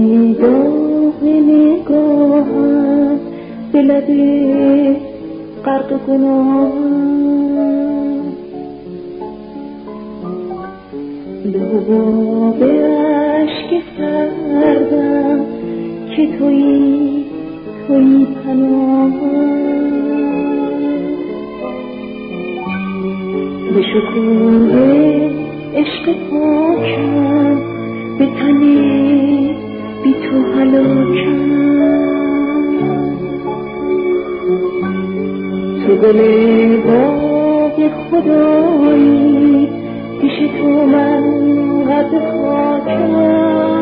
داغ نگاهت به لب غرق گناهم، به حباب عشق سردم که تویی پناهم، به شکوه عشق پاکم به تن بی تو هلاکم، تو گل باغ خدایی پیش تو من قد خاکم،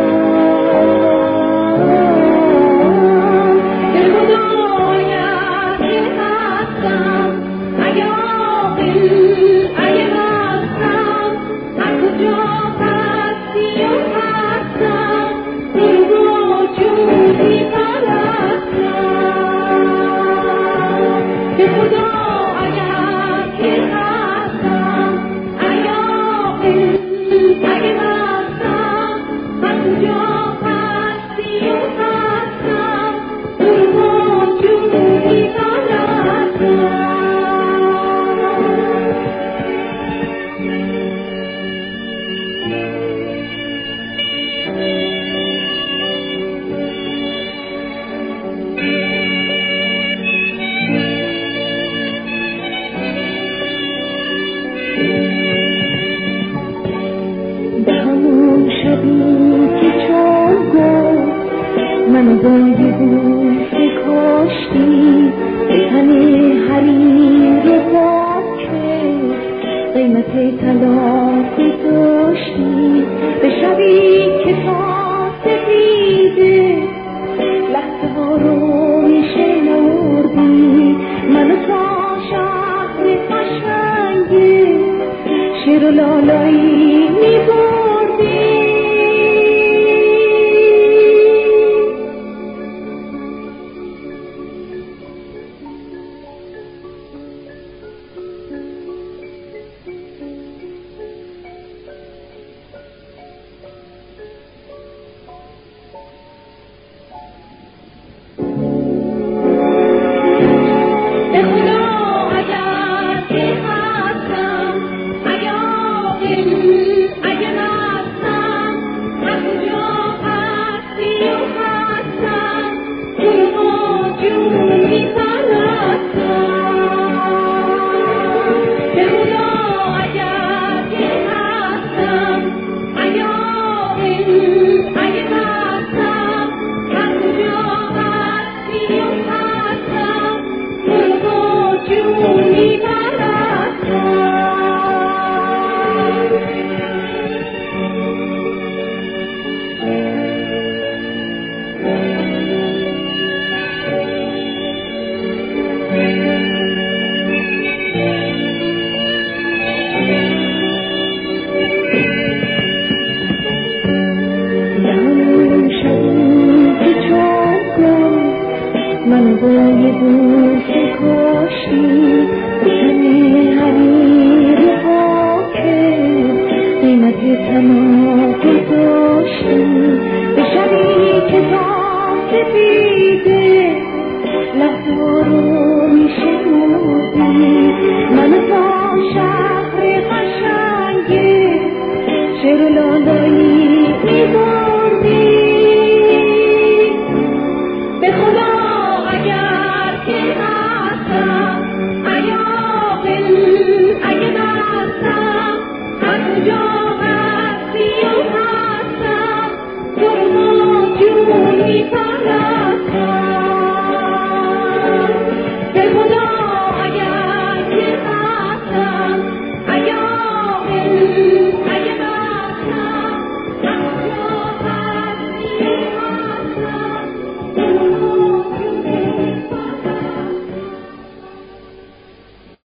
به خدایا که هستم اگه عاقل اگه هستم از کجا هستی و هستم این رو جونی پرستم، به خدا اگر که هستم اگه عاقل اگه هستم از کجا هستی و هستم این رو جونی پرستم. به همون شبی که چون گفت من بایدی بود که کاشتی به تن حریر پاکه قیمت طلاق داشتی، به شبی که تا سپیده لحظه ها رو میشنوردی منو تا شهر قشنگه شیر و لالایی میبردی. به خدا اگر که هستم اگه عاقل اگه هستم از کجا هستی و هستم جون با جون میپرستم، به خدا اگر که هستم اگه عاقل اگه هستم از کجا هستی و هستم جون با جون میپرستم. همون شبی که چون گفت من بایدی بود که کاشتی